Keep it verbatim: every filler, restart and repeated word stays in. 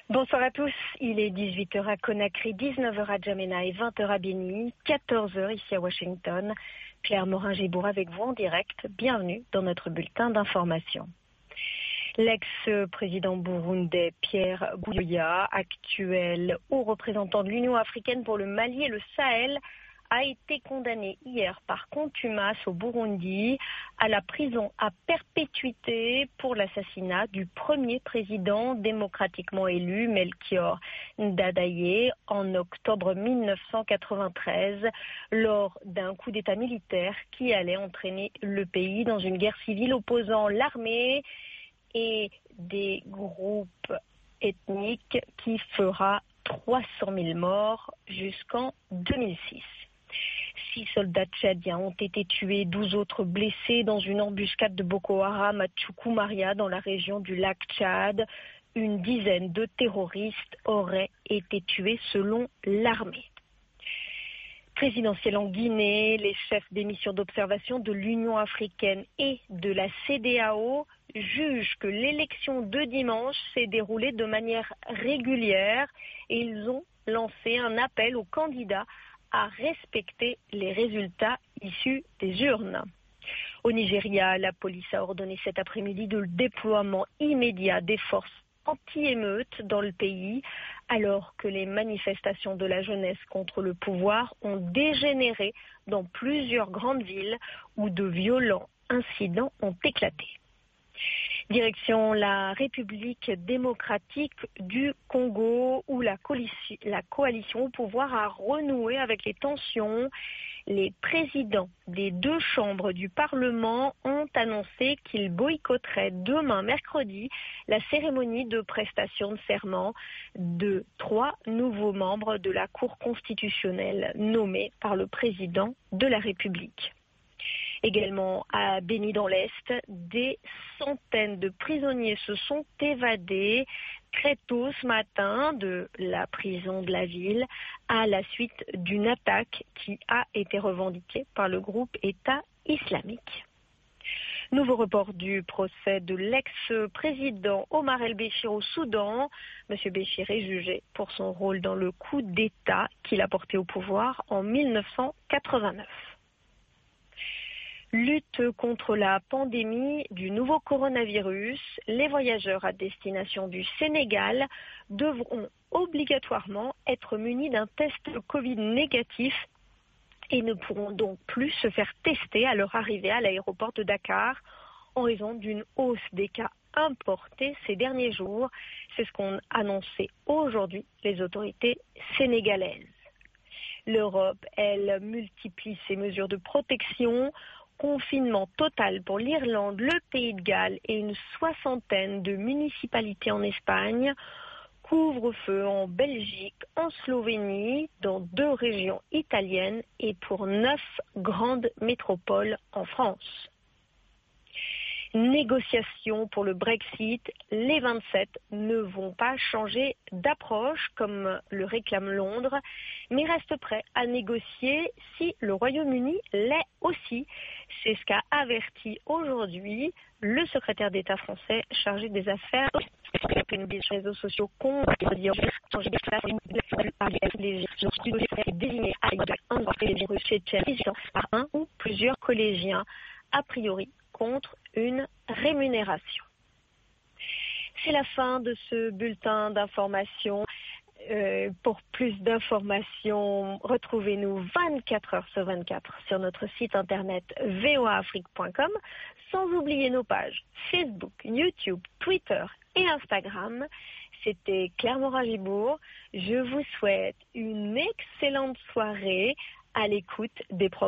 Bonsoir à tous, il est dix-huit heures à Conakry, dix-neuf heures à Djamena et vingt heures à Beni, quatorze heures ici à Washington. Claire Morin-Gébour avec vous en direct, bienvenue dans notre bulletin d'information. L'ex-président burundais Pierre Buyoya, actuel haut représentant de l'Union africaine pour le Mali et le Sahel, a été condamné hier par contumace au Burundi à la prison à perpétuité pour l'assassinat du premier président démocratiquement élu, Melchior Ndadaye, en octobre mille neuf cent quatre-vingt-treize, lors d'un coup d'État militaire qui allait entraîner le pays dans une guerre civile opposant l'armée et des groupes ethniques qui fera trois cent mille morts jusqu'en deux mille six. Six soldats tchadiens ont été tués, douze autres blessés dans une embuscade de Boko Haram à Tchoukou-Maria dans la région du lac Tchad. Une dizaine de terroristes auraient été tués selon l'armée. Présidentielle en Guinée, les chefs des missions d'observation de l'Union africaine et de la C D A O jugent que l'élection de dimanche s'est déroulée de manière régulière et ils ont lancé un appel aux candidats à respecter les résultats issus des urnes. Au Nigeria, la police a ordonné cet après-midi le déploiement immédiat des forces anti-émeutes dans le pays, alors que les manifestations de la jeunesse contre le pouvoir ont dégénéré dans plusieurs grandes villes où de violents incidents ont éclaté. Direction la République démocratique du Congo, où la coalition, la coalition au pouvoir a renoué avec les tensions. Les présidents des deux chambres du Parlement ont annoncé qu'ils boycotteraient demain, mercredi, la cérémonie de prestation de serment de trois nouveaux membres de la Cour constitutionnelle nommés par le président de la République. Également à Beni dans l'Est, des centaines de prisonniers se sont évadés très tôt ce matin de la prison de la ville à la suite d'une attaque qui a été revendiquée par le groupe État islamique. Nouveau report du procès de l'ex-président Omar el-Béchir au Soudan. Monsieur Béchir est jugé pour son rôle dans le coup d'État qu'il a porté au pouvoir en mille neuf cent quatre-vingt-neuf. Lutte contre la pandémie du nouveau coronavirus, les voyageurs à destination du Sénégal devront obligatoirement être munis d'un test Covid négatif et ne pourront donc plus se faire tester à leur arrivée à l'aéroport de Dakar en raison d'une hausse des cas importés ces derniers jours. C'est ce qu'ont annoncé aujourd'hui les autorités sénégalaises. L'Europe, elle, multiplie ses mesures de protection. Confinement total pour l'Irlande, le Pays de Galles et une soixantaine de municipalités en Espagne. Couvre-feu en Belgique, en Slovénie, dans deux régions italiennes et pour neuf grandes métropoles en France. Négociations pour le Brexit, les vingt-sept ne vont pas changer d'approche comme le réclame Londres, mais restent prêts à négocier si le Royaume-Uni l'est aussi. C'est ce qu'a averti aujourd'hui le secrétaire d'État français chargé des affaires des réseaux sociaux contre les désignés par un ou plusieurs collégiens, a priori contre une rémunération. C'est la fin de ce bulletin d'information. Euh, pour plus d'informations, retrouvez-nous vingt-quatre heures sur vingt-quatre sur notre site internet v o a afrique point com, sans oublier nos pages Facebook, YouTube, Twitter et Instagram. C'était Claire Morin-Gébour. Je vous souhaite une excellente soirée à l'écoute des programmes.